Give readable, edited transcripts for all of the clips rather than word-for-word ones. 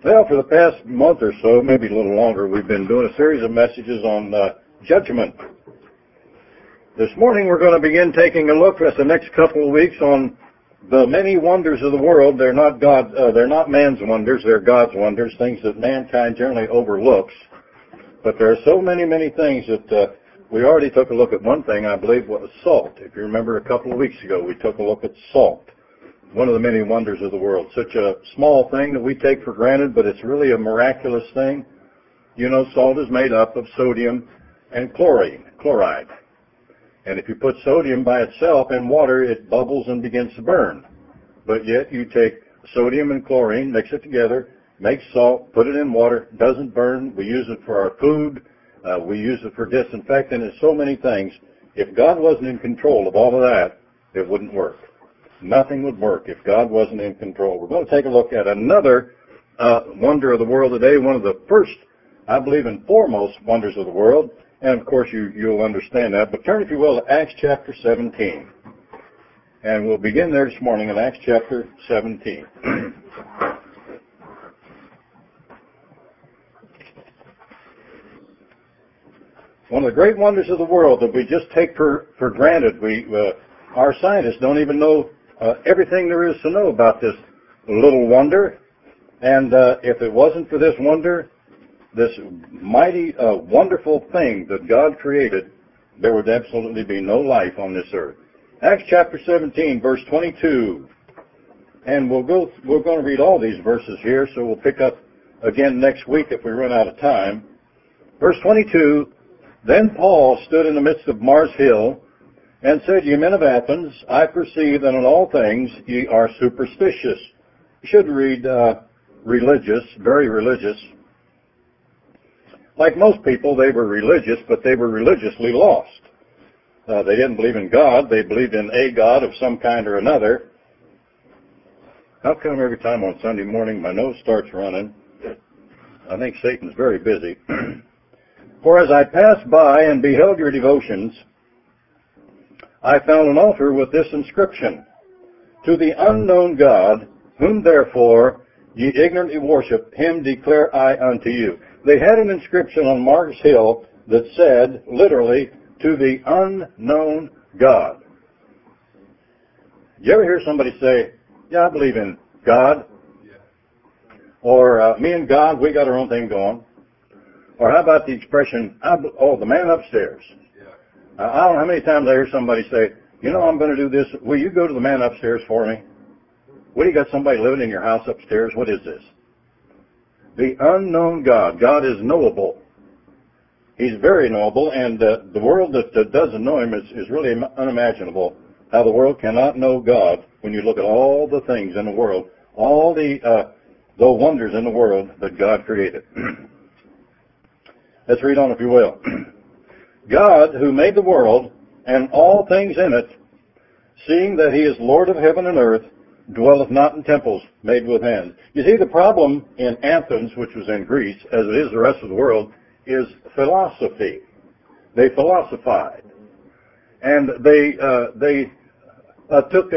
Well, for the past month or so, maybe a little longer, we've been doing a series of messages on judgment. This morning we're going to begin taking a look at the next couple of weeks on the many wonders of the world. They're not man's wonders, they're God's wonders, things that mankind generally overlooks. But there are so many things that we already took a look at. One thing, I believe, was salt. If you remember a couple of weeks ago, we took a look at salt. One of the many wonders of the world. Such a small thing that we take for granted, but it's really a miraculous thing. You know, salt is made up of sodium and chloride. And if you put sodium by itself in water, it bubbles and begins to burn. But yet you take sodium and chlorine, mix it together, make salt, put it in water, doesn't burn. We use it for our food. We use it for disinfectant and so many things. If God wasn't in control of all of that, it wouldn't work. Nothing would work if God wasn't in control. We're going to take a look at another wonder of the world today, one of the first, I believe, and foremost wonders of the world. And, of course, you'll understand that. But turn, if you will, to Acts chapter 17. And we'll begin there this morning in Acts chapter 17. One of the great wonders of the world that we just take for granted. Our scientists don't even know everything there is to know about this little wonder. And if it wasn't for this wonder, this mighty, wonderful thing that God created, there would absolutely be no life on this earth. Acts chapter 17, verse 22. And we're going to read all these verses here, so we'll pick up again next week if we run out of time. Verse 22, Then Paul stood in the midst of Mars Hill, and said, Ye men of Athens, I perceive that in all things ye are superstitious. You should read religious, very religious. Like most people, they were religious, but they were religiously lost. They didn't believe in God. They believed in a God of some kind or another. How come every time on Sunday morning my nose starts running? I think Satan's very busy. For as I passed by and beheld your devotions, I found an altar with this inscription, To the unknown God, whom therefore ye ignorantly worship, him declare I unto you. They had an inscription on Mars Hill that said, literally, To the unknown God. You ever hear somebody say, Yeah, I believe in God? Or, me and God, we got our own thing going. Or how about the expression, the man upstairs? I don't know how many times I hear somebody say, You know, I'm going to do this. Will you go to the man upstairs for me? What, do you got somebody living in your house upstairs? What is this? The unknown God. God is knowable. He's very knowable, and the world that doesn't know him is really unimaginable. How the world cannot know God when you look at all the things in the world, all the wonders in the world that God created. Let's read on, if you will. God, who made the world and all things in it, seeing that he is Lord of heaven and earth, dwelleth not in temples made with hands. You see, the problem in Athens, which was in Greece, as it is the rest of the world, is philosophy. They philosophized. And they took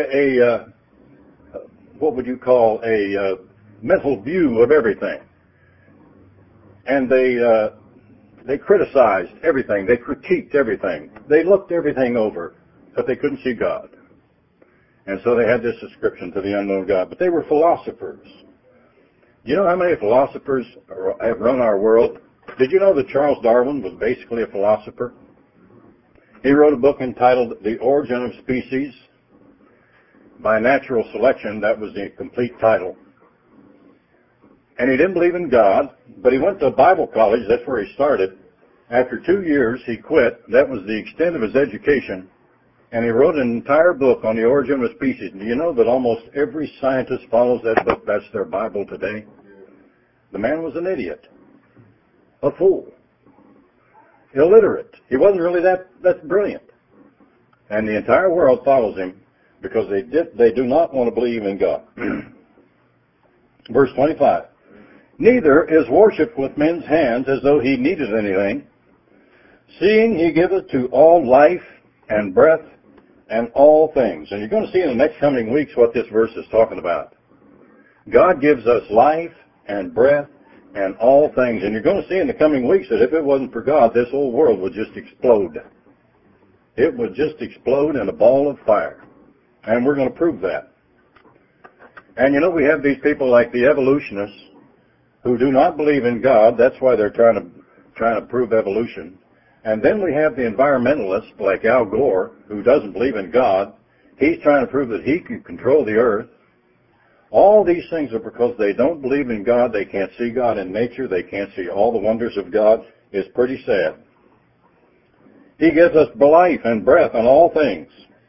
what would you call a mental view of everything. And they criticized everything. They critiqued everything. They looked everything over, but they couldn't see God. And so they had this inscription, To the unknown God. But they were philosophers. Do you know how many philosophers have run our world? Did you know that Charles Darwin was basically a philosopher? He wrote a book entitled The Origin of Species. By natural selection, that was the complete title. And he didn't believe in God, but he went to Bible college. That's where he started. After 2 years, he quit. That was the extent of his education. And he wrote an entire book on the origin of species. Do you know that almost every scientist follows that book? That's their Bible today. The man was an idiot, a fool, illiterate. He wasn't really that brilliant. And the entire world follows him because they do not want to believe in God. Verse 25. Neither is worship with men's hands as though he needed anything, seeing he giveth to all life and breath and all things. And you're going to see in the next coming weeks what this verse is talking about. God gives us life and breath and all things. And you're going to see in the coming weeks that if it wasn't for God, this whole world would just explode. It would just explode in a ball of fire. And we're going to prove that. And you know, we have these people like the evolutionists who do not believe in God. That's why they're trying to prove evolution. And then we have the environmentalists like Al Gore, who doesn't believe in God. He's trying to prove that he can control the earth. All these things are because they don't believe in God. They can't see God in nature. They can't see all the wonders of God. It's pretty sad. He gives us life and breath and all things.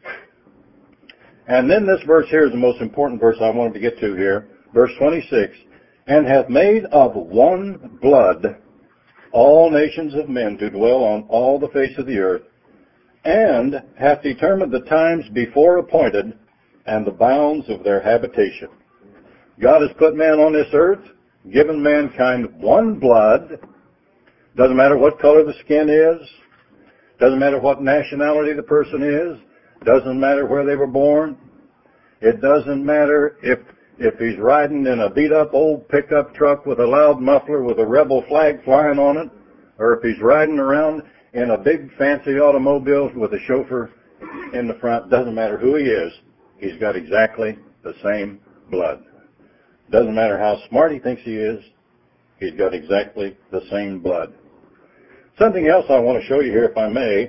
And then this verse here is the most important verse I wanted to get to here. Verse 26. And hath made of one blood all nations of men to dwell on all the face of the earth, and hath determined the times before appointed and the bounds of their habitation. God has put man on this earth, given mankind one blood. Doesn't matter what color the skin is. Doesn't matter what nationality the person is. Doesn't matter where they were born. It doesn't matter if he's riding in a beat-up old pickup truck with a loud muffler with a rebel flag flying on it, or if he's riding around in a big fancy automobile with a chauffeur in the front. Doesn't matter who he is. He's got exactly the same blood. Doesn't matter how smart he thinks he is. He's got exactly the same blood. Something else I want to show you here, if I may,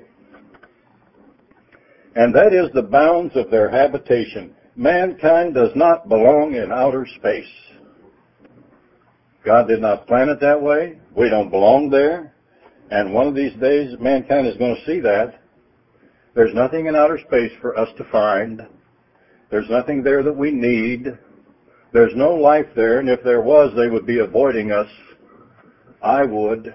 and that is the bounds of their habitation. Mankind does not belong in outer space. God did not plan it that way. We don't belong there. And one of these days, mankind is going to see that. There's nothing in outer space for us to find. There's nothing there that we need. There's no life there, and if there was, they would be avoiding us. I would.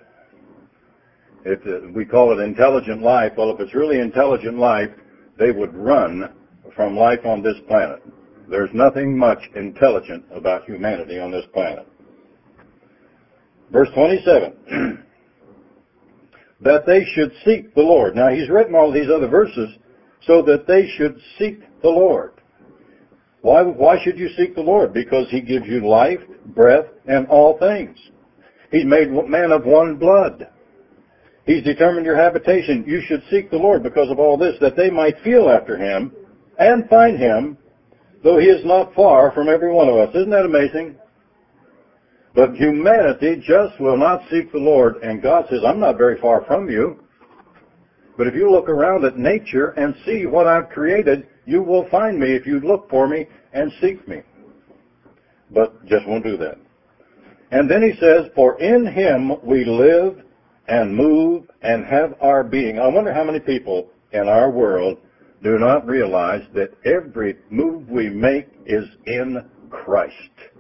We call it intelligent life. Well, if it's really intelligent life, they would run from life on this planet. There's nothing much intelligent about humanity on this planet. Verse 27. That they should seek the Lord. Now, he's written all these other verses so that they should seek the Lord. Why should you seek the Lord? Because he gives you life, breath, and all things. He's made man of one blood. He's determined your habitation. You should seek the Lord because of all this, that they might feel after him and find him, though he is not far from every one of us. Isn't that amazing? But humanity just will not seek the Lord, and God says, I'm not very far from you. But if you look around at nature and see what I've created, you will find me if you look for me and seek me. But just won't do that. And then he says, for in him we live and move and have our being. I wonder how many people in our world do not realize that every move we make is in Christ.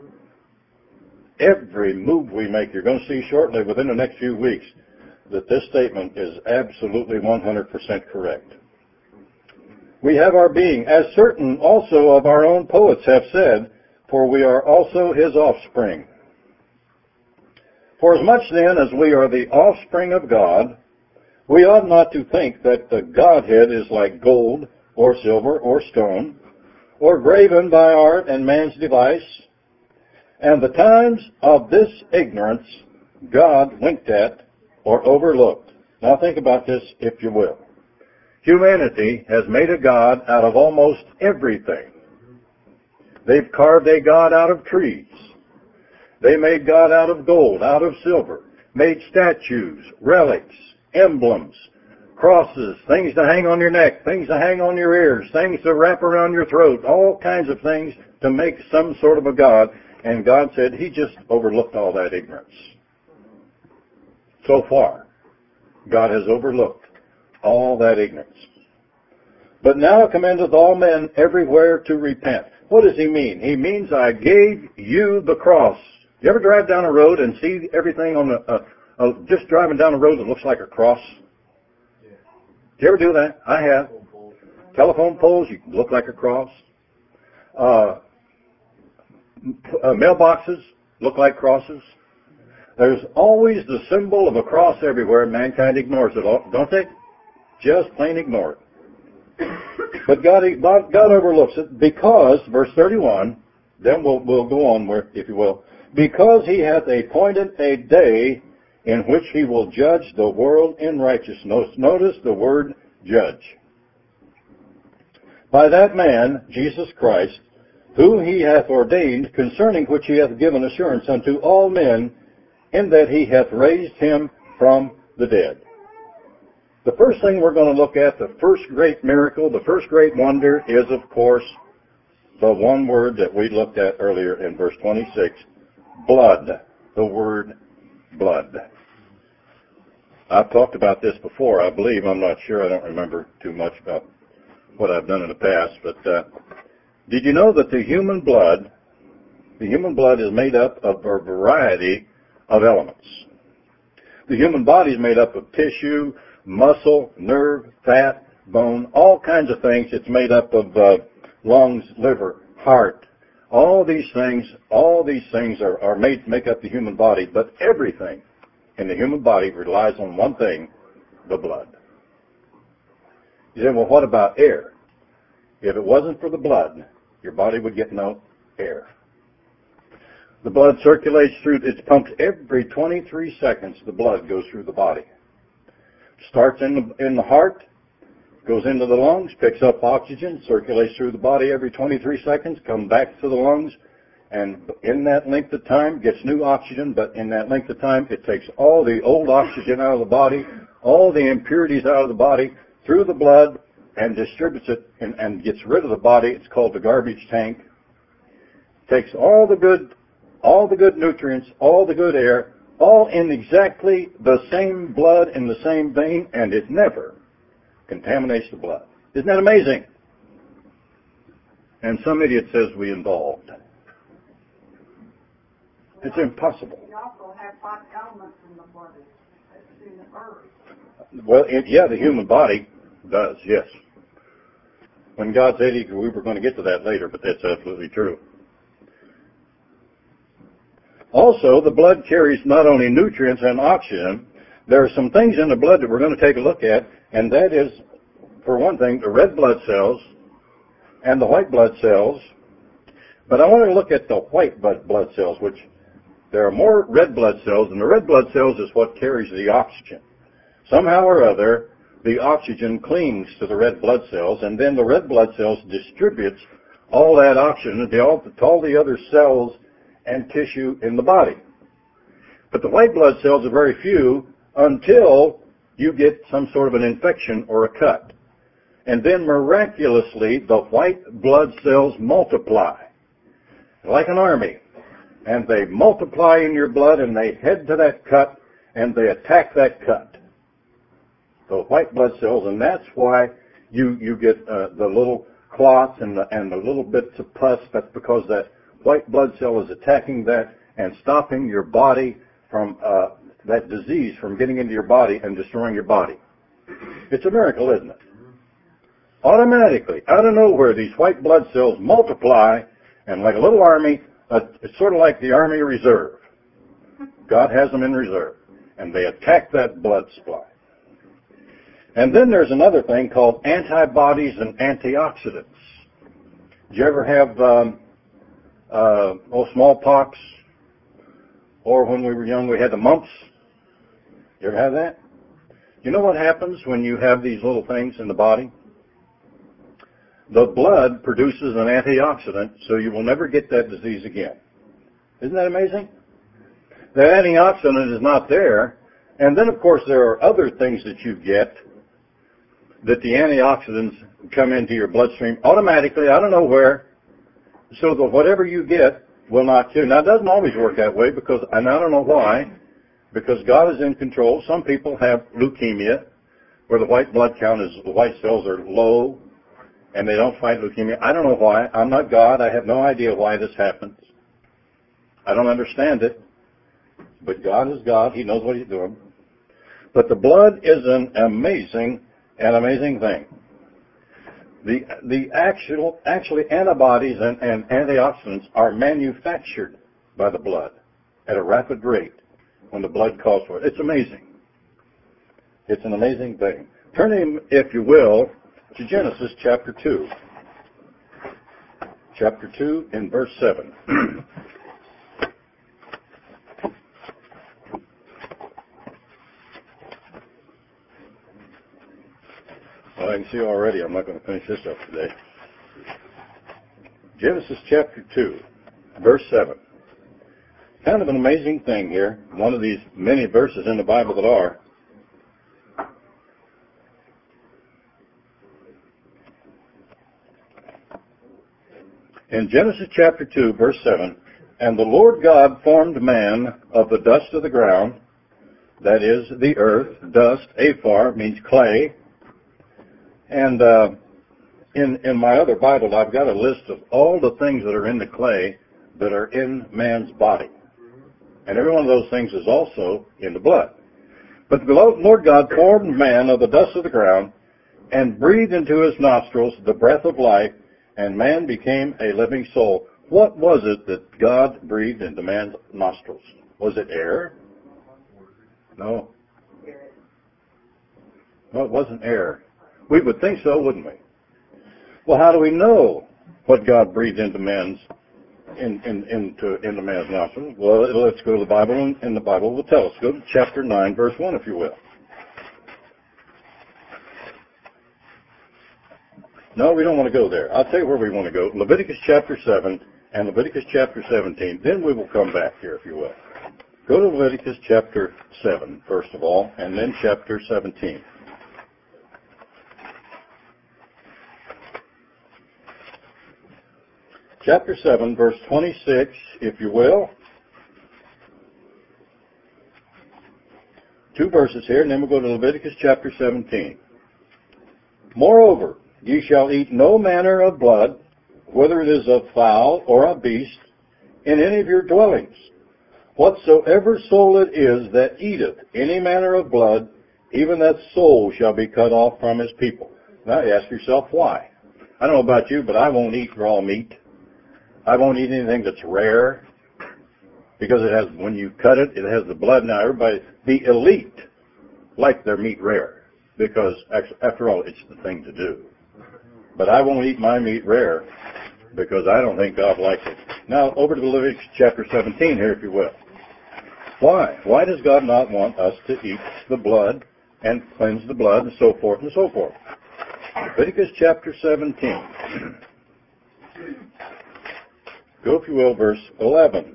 Every move we make, you're going to see shortly within the next few weeks, that this statement is absolutely 100% correct. We have our being, as certain also of our own poets have said, for we are also his offspring. For as much then as we are the offspring of God, we ought not to think that the Godhead is like gold or silver or stone, or graven by art and man's device, and the times of this ignorance God winked at or overlooked. Now think about this, if you will. Humanity has made a god out of almost everything. They've carved a god out of trees. They made God out of gold, out of silver, made statues, relics, emblems, crosses, things to hang on your neck, things to hang on your ears, things to wrap around your throat, all kinds of things to make some sort of a god. And God said he just overlooked all that ignorance. So far, God has overlooked all that ignorance. But now commendeth all men everywhere to repent. What does he mean? He means I gave you the cross. You ever drive down a road and see everything on just driving down a road that looks like a cross? Yeah. Do you ever do that? I have. Telephone poles, you look like a cross. Mailboxes look like crosses. There's always the symbol of a cross everywhere. Mankind ignores it, don't they? Just plain ignore it. But God overlooks it because, verse 31, then we'll go on, if you will. because he hath appointed a day in which he will judge the world in righteousness. Notice the word judge. By that man, Jesus Christ, who he hath ordained, concerning which he hath given assurance unto all men, in that he hath raised him from the dead. The first thing we're going to look at, the first great miracle, the first great wonder, is, of course, the one word that we looked at earlier in verse 26, blood. The word blood. I've talked about this before, I believe. I'm not sure. I don't remember too much about what I've done in the past. But did you know that the human blood is made up of a variety of elements? The human body is made up of tissue, muscle, nerve, fat, bone, all kinds of things. It's made up of lungs, liver, heart. All these things are make up the human body, but everything in the human body relies on one thing, the blood. You say, well, what about air? If it wasn't for the blood, your body would get no air. The blood circulates through, it's pumped every 23 seconds, the blood goes through the body. Starts in the heart, goes into the lungs, picks up oxygen, circulates through the body every 23 seconds, comes back to the lungs, and in that length of time gets new oxygen, but in that length of time it takes all the old oxygen out of the body, all the impurities out of the body, through the blood, and distributes it and gets rid of the body. It's called the garbage tank. Takes all the good nutrients, all the good air, all in exactly the same blood in the same vein, and it never contaminates the blood. Isn't that amazing? And some idiot says we involved. It's impossible. You also have 5 elements in the body. That's in the earth. Well, the human body does, yes. When God said we were going to get to that later, but that's absolutely true. Also, the blood carries not only nutrients and oxygen, there are some things in the blood that we're going to take a look at, and that is, for one thing, the red blood cells and the white blood cells. But I want to look at the white blood cells, which there are more red blood cells, and the red blood cells is what carries the oxygen. Somehow or other, the oxygen clings to the red blood cells, and then the red blood cells distributes all that oxygen to all the other cells and tissue in the body. But the white blood cells are very few until you get some sort of an infection or a cut. And then miraculously, the white blood cells multiply, like an army. And they multiply in your blood, and they head to that cut, and they attack that cut. The white blood cells, and that's why you get the little clots and the little bits of pus. That's because that white blood cell is attacking that and stopping your body from that disease from getting into your body and destroying your body. It's a miracle, isn't it? Automatically, out of nowhere, these white blood cells multiply, and like a little army, it's sort of like the Army Reserve. God has them in reserve, and they attack that blood supply. And then there's another thing called antibodies and antioxidants. Did you ever have smallpox? Or when we were young, we had the mumps? You ever have that? You know what happens when you have these little things in the body? The blood produces an antioxidant, so you will never get that disease again. Isn't that amazing? That antioxidant is not there. And then, of course, there are other things that you get that the antioxidants come into your bloodstream automatically, out of nowhere, so that whatever you get will not kill. Now, it doesn't always work that way, and I don't know why, because God is in control. Some people have leukemia, where the white blood count is, the white cells are low, and they don't fight leukemia. I don't know why. I'm not God. I have no idea why this happens. I don't understand it. But God is God. He knows what He's doing. But the blood is an amazing thing. Actually antibodies and antioxidants are manufactured by the blood at a rapid rate when the blood calls for it. It's amazing. It's an amazing thing. Turn, if you will, to Genesis chapter 2. Chapter 2 in verse 7. I can see already I'm not going to finish this up today. Genesis chapter 2, verse 7. Kind of an amazing thing here. One of these many verses in the Bible that are. In Genesis chapter 2, verse 7, and the Lord God formed man of the dust of the ground, that is, the earth, dust, aphar, means clay. And in my other Bible, I've got a list of all the things that are in the clay that are in man's body. And every one of those things is also in the blood. But the Lord God formed man of the dust of the ground and breathed into his nostrils the breath of life, and man became a living soul. What was it that God breathed into man's nostrils? Was it air? No. No, it wasn't air. We would think so, wouldn't we? Well, how do we know what God breathed into man's into man's nostrils? Well, let's go to the Bible, and the Bible will tell us. Go to chapter 9, verse 1, if you will. No, we don't want to go there. I'll tell you where we want to go. Leviticus chapter 7 and Leviticus chapter 17. Then we will come back here, if you will. Go to Leviticus chapter 7, first of all, and then chapter 17. Chapter 7, verse 26, if you will. 2 verses here, and then we'll go to Leviticus chapter 17. Moreover, ye shall eat no manner of blood, whether it is of fowl or of beast, in any of your dwellings. Whatsoever soul it is that eateth any manner of blood, even that soul shall be cut off from his people. Now you ask yourself, why? I don't know about you, but I won't eat raw meat. I won't eat anything that's rare, because it has, when you cut it, it has the blood. Now everybody, the elite, like their meat rare, because after all, it's the thing to do. But I won't eat my meat rare, because I don't think God likes it. Now, over to Leviticus chapter 17 here, if you will. Why? Why does God not want us to eat the blood and cleanse the blood and so forth and so forth? Leviticus chapter 17. Go, if you will, verse 11.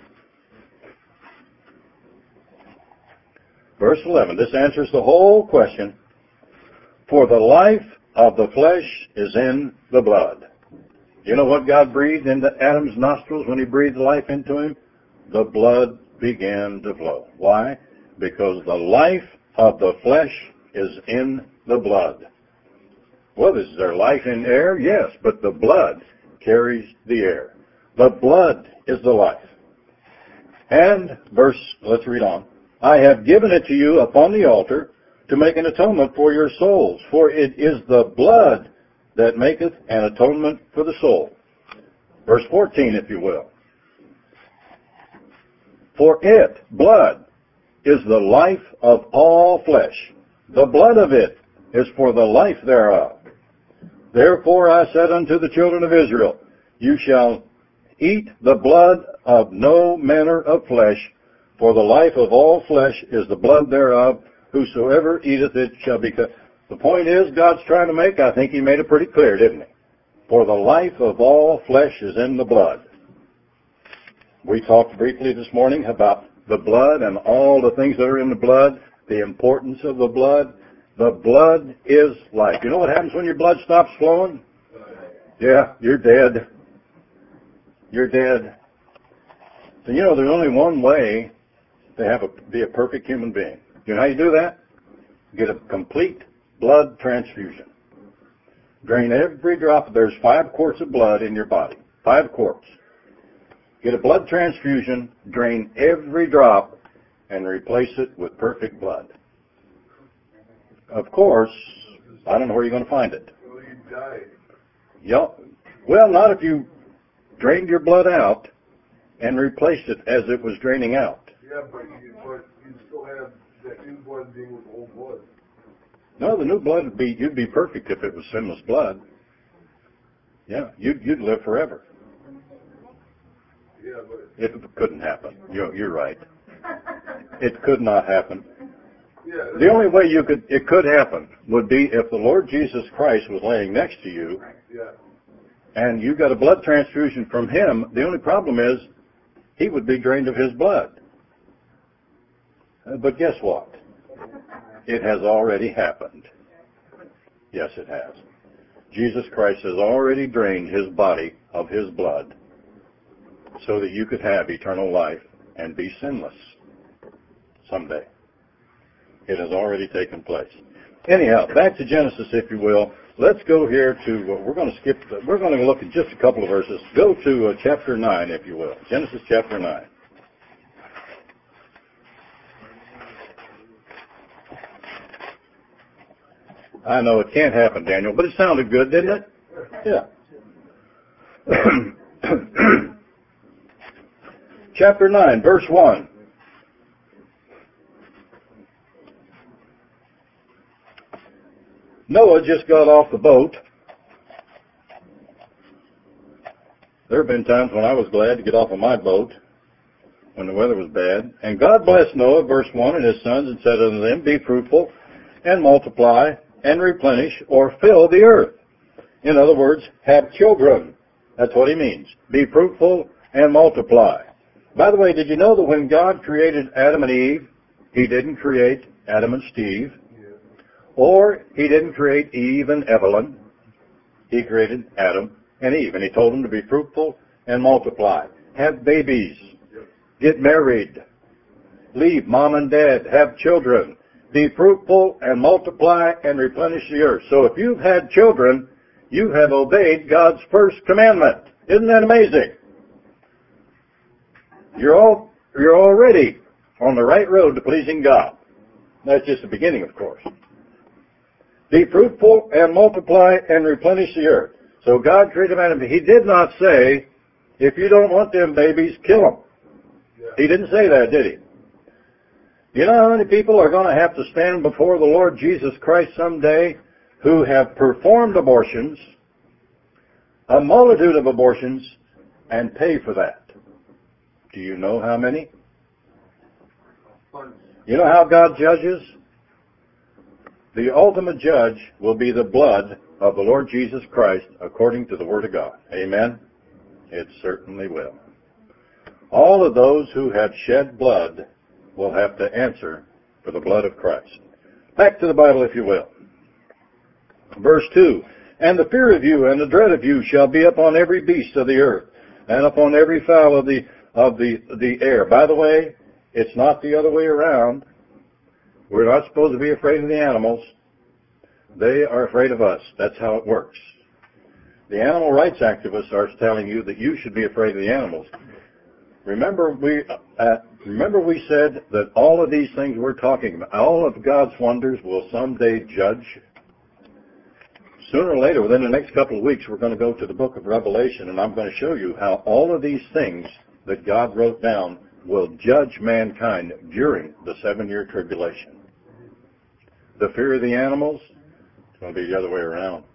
Verse 11. This answers the whole question. For the life of the flesh is in the blood. You know what God breathed into Adam's nostrils when he breathed life into him? The blood began to flow. Why? Because the life of the flesh is in the blood. Well, is there life in air? Yes, but the blood carries the air. The blood is the life. And let's read on. I have given it to you upon the altar to make an atonement for your souls, for it is the blood that maketh an atonement for the soul. Verse 14, if you will. For it, blood, is the life of all flesh. The blood of it is for the life thereof. Therefore I said unto the children of Israel, you shall eat the blood of no manner of flesh, for the life of all flesh is the blood thereof. Whosoever eateth it shall be cut. The point is, God's trying to make, I think he made it pretty clear, didn't he? For the life of all flesh is in the blood. We talked briefly this morning about the blood and all the things that are in the blood, the importance of the blood. The blood is life. You know what happens when your blood stops flowing? Yeah, you're dead. You're dead. So you know there's only one way to be a perfect human being. You know how you do that? Get a complete blood transfusion. Drain every drop. There's 5 quarts of blood in your body. 5 quarts. Get a blood transfusion, drain every drop, and replace it with perfect blood. Of course, I don't know where you're going to find it. Well, you die. Yep. Well, not if you drained your blood out and replaced it as it was draining out. Yeah, but you still have that new blood being with old blood. No, the new blood you'd be perfect if it was sinless blood. Yeah, you'd live forever. Yeah, but It couldn't happen. You're right. It could not happen. yeah, Yeah. The only way it could happen would be if the Lord Jesus Christ was laying next to you Yeah. and you got a blood transfusion from him. The only problem is he would be drained of his blood. But guess what? It has already happened. Yes, it has. Jesus Christ has already drained his body of his blood so that you could have eternal life and be sinless someday. It has already taken place. Anyhow, back to Genesis, if you will. Let's go here to, we're going to look at just a couple of verses. Go to chapter 9, if you will. Genesis chapter 9. I know it can't happen, Daniel, but it sounded good, didn't it? Yeah. Chapter 9, verse 1. Noah just got off the boat. There have been times when I was glad to get off of my boat when the weather was bad. And God blessed Noah, verse 1, and his sons, and said unto them, Be fruitful, and multiply, and replenish, or fill the earth. In other words, have children. That's what he means. Be fruitful and multiply. By the way, did you know that when God created Adam and Eve, he didn't create Adam and Steve? Or he didn't create Eve and Evelyn. He created Adam and Eve. And he told them to be fruitful and multiply. Have babies. Get married. Leave mom and dad. Have children. Be fruitful and multiply and replenish the earth. So if you've had children, you have obeyed God's first commandment. Isn't that amazing? You're already on the right road to pleasing God. That's just the beginning, of course. Be fruitful and multiply and replenish the earth. So God created man. He did not say, if you don't want them babies, kill them. Yeah. He didn't say that, did he? You know how many people are going to have to stand before the Lord Jesus Christ someday who have performed abortions, a multitude of abortions, and pay for that? Do you know how many? You know how God judges? The ultimate judge will be the blood of the Lord Jesus Christ according to the Word of God. Amen? It certainly will. All of those who have shed blood will have to answer for the blood of Christ. Back to the Bible, if you will. Verse 2, And the fear of you and the dread of you shall be upon every beast of the earth, and upon every fowl of the air. By the way, it's not the other way around. We're not supposed to be afraid of the animals. They are afraid of us. That's how it works. The animal rights activists are telling you that you should be afraid of the animals. Remember we said that all of these things we're talking about, all of God's wonders will someday judge. Sooner or later, within the next couple of weeks, we're going to go to the book of Revelation, and I'm going to show you how all of these things that God wrote down will judge mankind during the 7-year tribulation. The fear of the animals, it's going to be the other way around.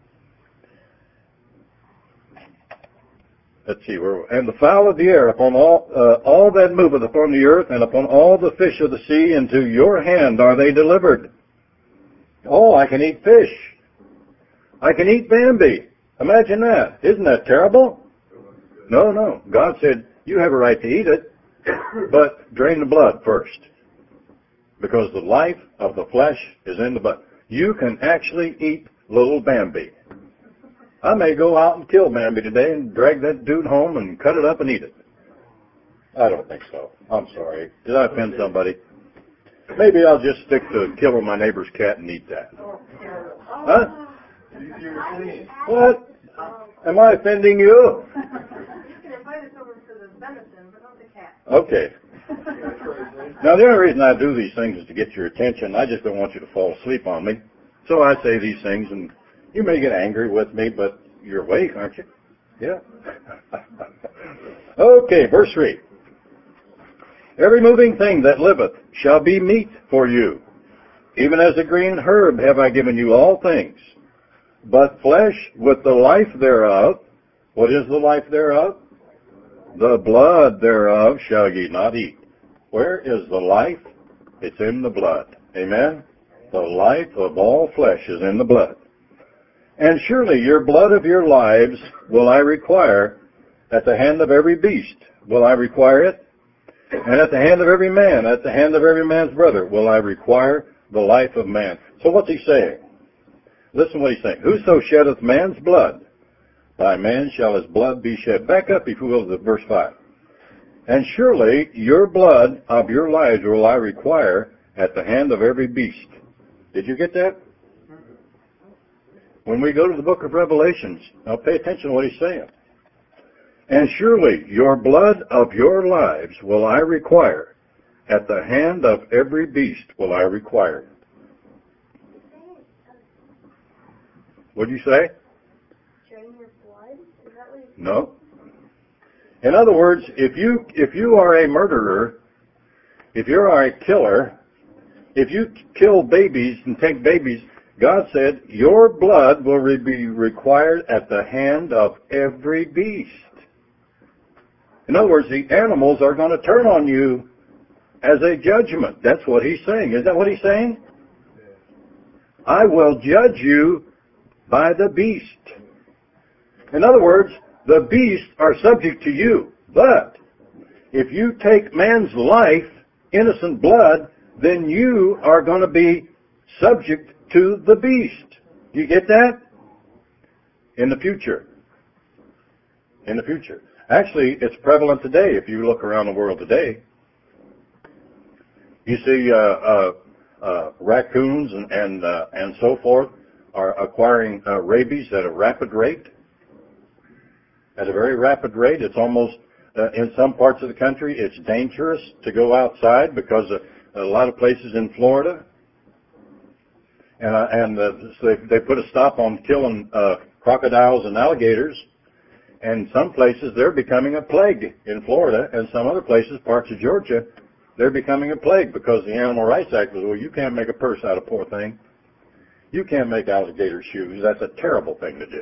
Let's see, and the fowl of the air, upon all that moveth upon the earth, and upon all the fish of the sea, into your hand are they delivered. Oh, I can eat fish. I can eat Bambi. Imagine that. Isn't that terrible? No. God said, you have a right to eat it, but drain the blood first. Because the life of the flesh is in the blood. You can actually eat little Bambi. I may go out and kill Bambi today and drag that dude home and cut it up and eat it. I don't think so. I'm sorry. Did I offend somebody? Maybe I'll just stick to killing my neighbor's cat and eat that. Huh? What? Am I offending you? You can invite us over to the venison, but not the cat. Okay. Now, the only reason I do these things is to get your attention. I just don't want you to fall asleep on me. So I say these things, and you may get angry with me, but you're awake, aren't you? Yeah. Okay, verse 3. Every moving thing that liveth shall be meat for you. Even as a green herb have I given you all things. But flesh with the life thereof, what is the life thereof? The blood thereof shall ye not eat. Where is the life? It's in the blood. Amen? The life of all flesh is in the blood. And surely your blood of your lives will I require at the hand of every beast. Will I require it? And at the hand of every man, at the hand of every man's brother, will I require the life of man. So what's he saying? Listen what he's saying. Whoso sheddeth man's blood, by man shall his blood be shed. Back up, if you will, to verse 5. And surely your blood of your lives will I require at the hand of every beast. Did you get that? When we go to the book of Revelations, now pay attention to what he's saying. And surely your blood of your lives will I require. At the hand of every beast will I require. What'd you say? Drain your blood? Is that what you No. In other words, if you are a murderer, if you are a killer, if you kill babies and take babies, God said your blood will be required at the hand of every beast. In other words, the animals are going to turn on you as a judgment. That's what he's saying. Is that what he's saying? I will judge you by the beast. In other words, the beasts are subject to you. But if you take man's life, innocent blood, then you are going to be subject to the beast. Do you get that? In the future. In the future. Actually, it's prevalent today. If you look around the world today, you see raccoons and so forth are acquiring rabies at a rapid rate. At a very rapid rate. It's almost, in some parts of the country, it's dangerous to go outside because a lot of places in Florida. So they put a stop on killing crocodiles and alligators. And some places, they're becoming a plague in Florida, and some other places, parts of Georgia, they're becoming a plague because the Animal Rights Act was, well, you can't make a purse out of poor thing. You can't make alligator shoes. That's a terrible thing to do.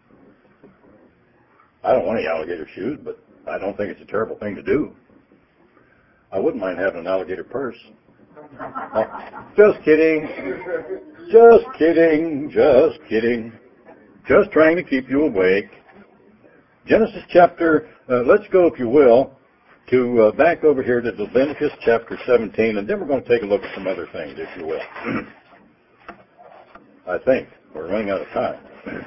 I don't want any alligator shoes, but I don't think it's a terrible thing to do. I wouldn't mind having an alligator purse. Just kidding. Just kidding. Just kidding. Just trying to keep you awake. Genesis chapter, let's go, if you will, to back over here to Leviticus chapter 17, and then we're going to take a look at some other things, if you will. I think. We're running out of time.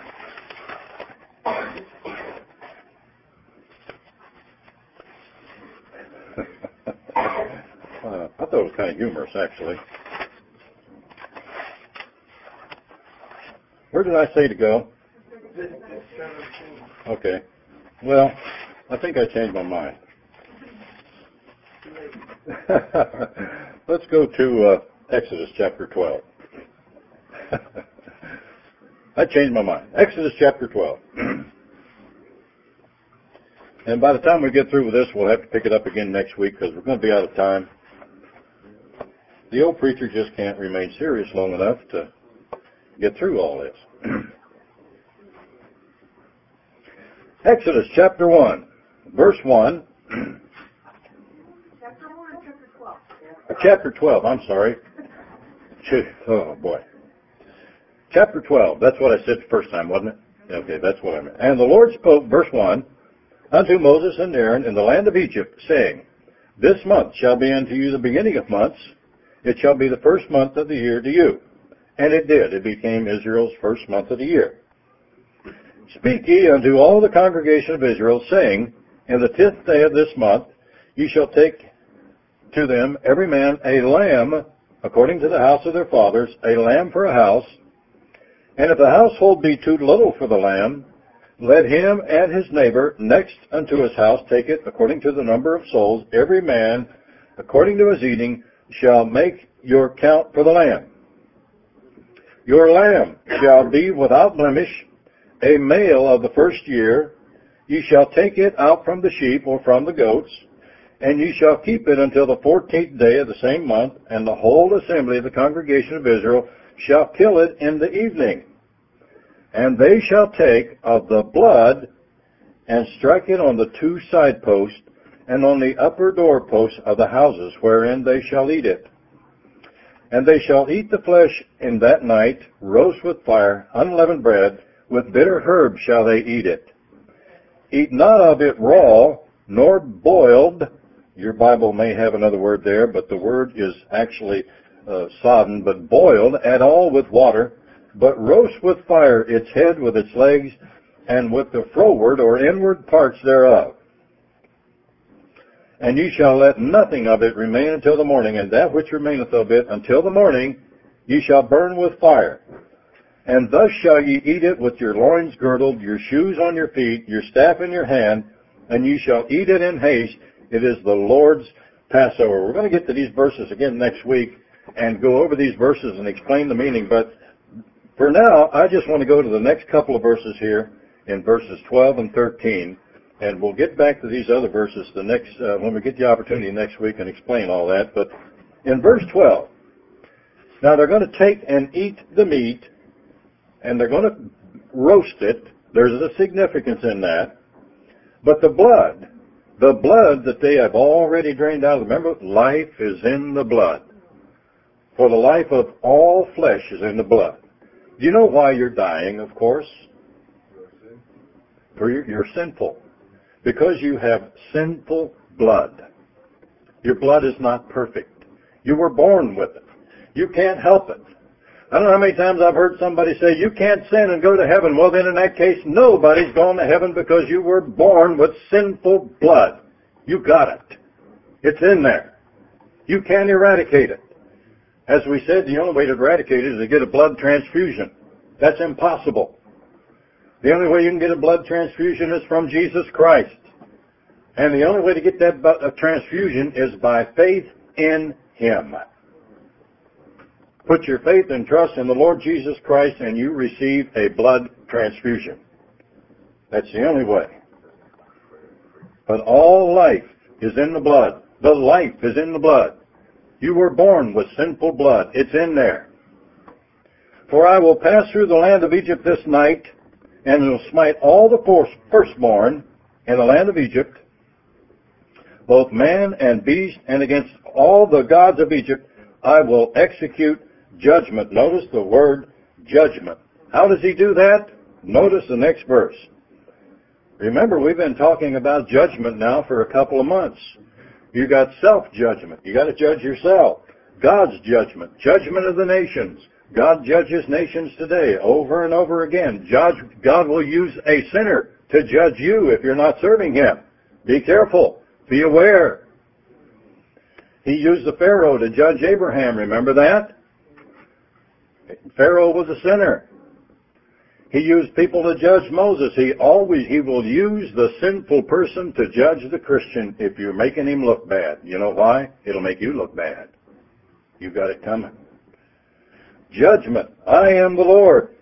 I thought it was kind of humorous, actually. Where did I say to go? Okay. Well, I think I changed my mind. Let's go to Exodus chapter 12. I changed my mind. Exodus chapter 12. And by the time we get through with this, we'll have to pick it up again next week because we're going to be out of time. The old preacher just can't remain serious long enough to get through all this. Exodus chapter 1, verse 1. Chapter 1 or chapter 12? Chapter 12, I'm sorry. Oh, boy. Chapter 12, that's what I said the first time, wasn't it? Okay, that's what I meant. And the Lord spoke, verse 1, unto Moses and Aaron in the land of Egypt, saying, This month shall be unto you the beginning of months. It shall be the first month of the year to you. And it did. It became Israel's first month of the year. Speak ye unto all the congregation of Israel, saying, In the 10th day of this month ye shall take to them every man a lamb, according to the house of their fathers, a lamb for a house. And if the household be too little for the lamb, let him and his neighbor next unto his house take it according to the number of souls. Every man, according to his eating, shall make your count for the lamb. Your lamb shall be without blemish, a male of the first year. Ye shall take it out from the sheep or from the goats, and ye shall keep it until the 14th day of the same month, and the whole assembly of the congregation of Israel shall kill it in the evening. And they shall take of the blood and strike it on the 2 side posts and on the upper door posts of the houses wherein they shall eat it. And they shall eat the flesh in that night, roast with fire, unleavened bread, with bitter herbs shall they eat it. Eat not of it raw, nor boiled. Your Bible may have another word there, but the word is actually sodden, but boiled at all with water, but roast with fire its head with its legs, and with the froward or inward parts thereof. And ye shall let nothing of it remain until the morning, and that which remaineth of it until the morning ye shall burn with fire. And thus shall ye eat it with your loins girdled, your shoes on your feet, your staff in your hand, and ye shall eat it in haste. It is the Lord's Passover. We're going to get to these verses again next week and go over these verses and explain the meaning. But for now, I just want to go to the next couple of verses here in verses 12 and 13. And we'll get back to these other verses when we get the opportunity next week and explain all that. But in verse 12, now they're going to take and eat the meat, and they're going to roast it. There's a significance in that. But the blood that they have already drained out, remember, life is in the blood. For the life of all flesh is in the blood. Do you know why you're dying, of course? For you're sinful. Because you have sinful blood. Your blood is not perfect. You were born with it. You can't help it. I don't know how many times I've heard somebody say, you can't sin and go to heaven. Well, then in that case, nobody's going to heaven because you were born with sinful blood. You got it. It's in there. You can't eradicate it. As we said, the only way to eradicate it is to get a blood transfusion. That's impossible. The only way you can get a blood transfusion is from Jesus Christ. And the only way to get that transfusion is by faith in Him. Put your faith and trust in the Lord Jesus Christ and you receive a blood transfusion. That's the only way. But all life is in the blood. The life is in the blood. You were born with sinful blood. It's in there. For I will pass through the land of Egypt this night, and will smite all the firstborn in the land of Egypt, both man and beast, and against all the gods of Egypt I will execute judgment. Notice the word judgment. How does he do that? Notice the next verse. Remember, we've been talking about judgment now for a couple of months. You got self-judgment. You got to judge yourself. God's judgment. Judgment of the nations. God judges nations today over and over again. God will use a sinner to judge you if you're not serving Him. Be careful. Be aware. He used the Pharaoh to judge Abraham. Remember that? Pharaoh was a sinner. He used people to judge Moses. He will use the sinful person to judge the Christian if you're making him look bad. You know why? It'll make you look bad. You got it coming. Judgment. I am the Lord.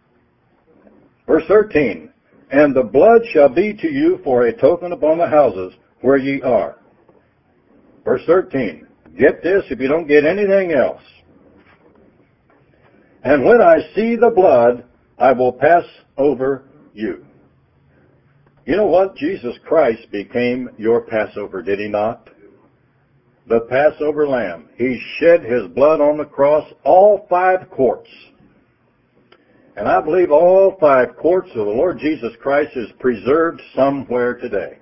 Verse 13. And the blood shall be to you for a token upon the houses where ye are. Verse 13. Get this if you don't get anything else. And when I see the blood, I will pass over you. You know what? Jesus Christ became your Passover, did He not? The Passover lamb. He shed His blood on the cross, all 5 quarts. And I believe all 5 quarts of the Lord Jesus Christ is preserved somewhere today.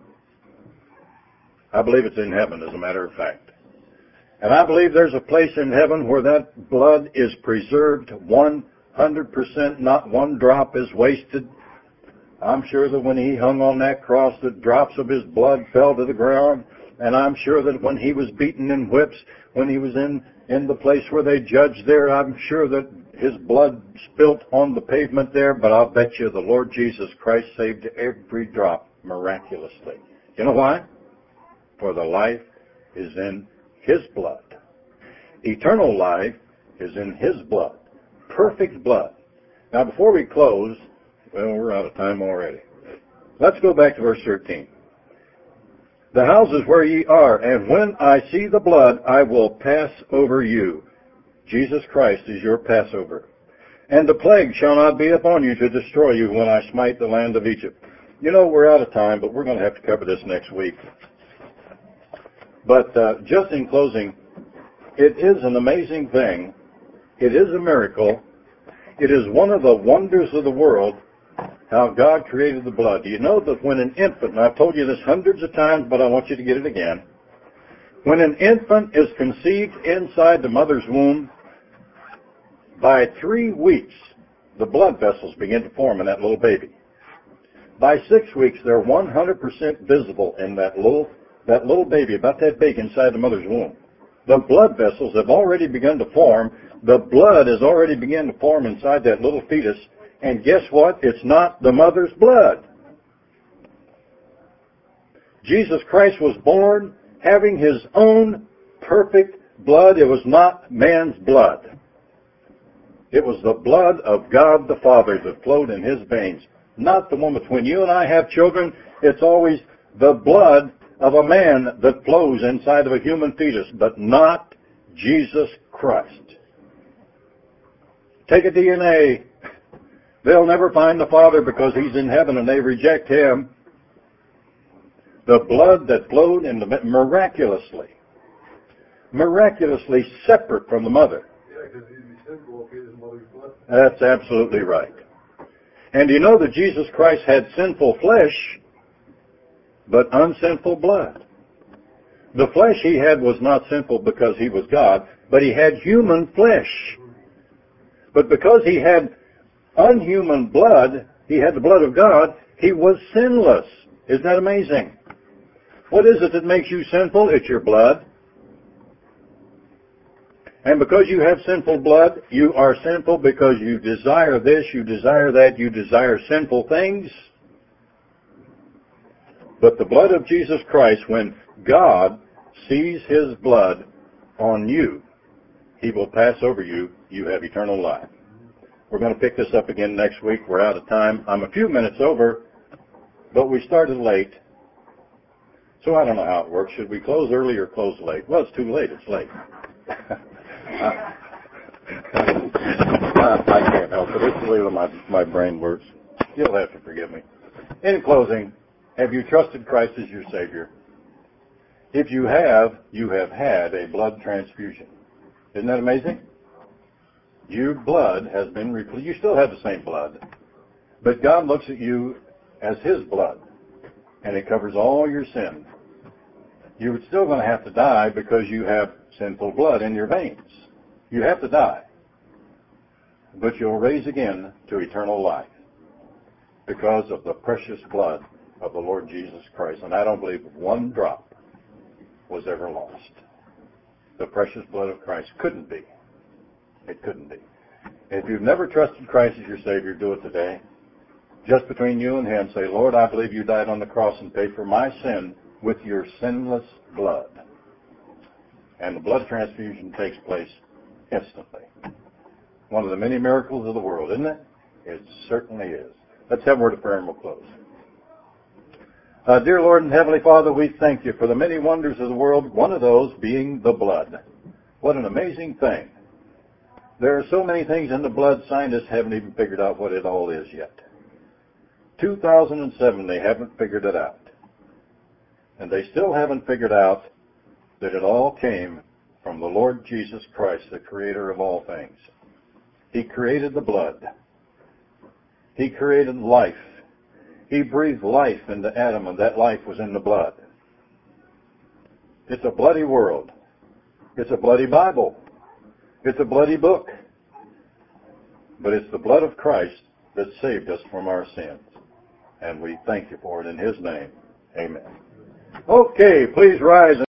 I believe it's in heaven, as a matter of fact. And I believe there's a place in heaven where that blood is preserved 100%, not one drop is wasted. I'm sure that when He hung on that cross, the drops of His blood fell to the ground. And I'm sure that when He was beaten in whips, when He was in the place where they judged there, I'm sure that His blood spilt on the pavement there. But I'll bet you the Lord Jesus Christ saved every drop miraculously. You know why? For the life is in His blood. Eternal life is in His blood. Perfect blood. Now before we close, well, we're out of time already. Let's go back to verse 13. The houses where ye are, and when I see the blood, I will pass over you. Jesus Christ is your Passover. And the plague shall not be upon you to destroy you when I smite the land of Egypt. You know, we're out of time, but we're going to have to cover this next week. But just in closing, It is an amazing thing. It is a miracle. It is one of the wonders of the world, how God created the blood. Do you know that when an infant, and I've told you this hundreds of times, but I want you to get it again. When an infant is conceived inside the mother's womb, by 3 weeks, the blood vessels begin to form in that little baby. By 6 weeks, they're 100% visible in that little baby, about that big inside the mother's womb. The blood vessels have already begun to form. The blood has already begun to form inside that little fetus. And guess what? It's not the mother's blood. Jesus Christ was born having his own perfect blood. It was not man's blood. It was the blood of God the Father that flowed in his veins. Not the one between you and I have children. It's always the blood of a man that flows inside of a human fetus, but not Jesus Christ. Take a DNA. They'll never find the Father because he's in heaven and they reject him. The blood that flowed in the miraculously separate from the mother. Yeah, because he'd be sinful if he had his mother's blood. That's absolutely right. And you know that Jesus Christ had sinful flesh, but unsinful blood. The flesh he had was not sinful because he was God, but he had human flesh. But because he had unhuman blood, he had the blood of God, he was sinless. Isn't that amazing? What is it that makes you sinful? It's your blood. And because you have sinful blood, you are sinful because you desire this, you desire that, you desire sinful things. But the blood of Jesus Christ, when God sees his blood on you, he will pass over you. You have eternal life. We're going to pick this up again next week. We're out of time. I'm a few minutes over, but we started late. So I don't know how it works. Should we close early or close late? Well, it's too late. It's late. I can't help it. It's the way my brain works. You'll have to forgive me. In closing, have you trusted Christ as your Savior? If you have had a blood transfusion. Isn't that amazing? Your blood has been replaced. You still have the same blood, but God looks at you as his blood, and it covers all your sin. You're still going to have to die because you have sinful blood in your veins. You have to die. But you'll raise again to eternal life because of the precious blood of the Lord Jesus Christ. And I don't believe one drop was ever lost. The precious blood of Christ couldn't be. It couldn't be. If you've never trusted Christ as your Savior, do it today. Just between you and him, say, Lord, I believe you died on the cross and paid for my sin with your sinless blood. And the blood transfusion takes place instantly. One of the many miracles of the world, isn't it? It certainly is. Let's have a word of prayer and we'll close. Dear Lord and Heavenly Father, we thank you for the many wonders of the world, one of those being the blood. What an amazing thing. There are so many things in the blood, scientists haven't even figured out what it all is yet. 2007, they haven't figured it out. And they still haven't figured out that it all came from the Lord Jesus Christ, the creator of all things. He created the blood. He created life. He breathed life into Adam, and that life was in the blood. It's a bloody world. It's a bloody Bible. It's a bloody book. But it's the blood of Christ that saved us from our sins. And we thank you for it in his name. Amen. Okay, please rise.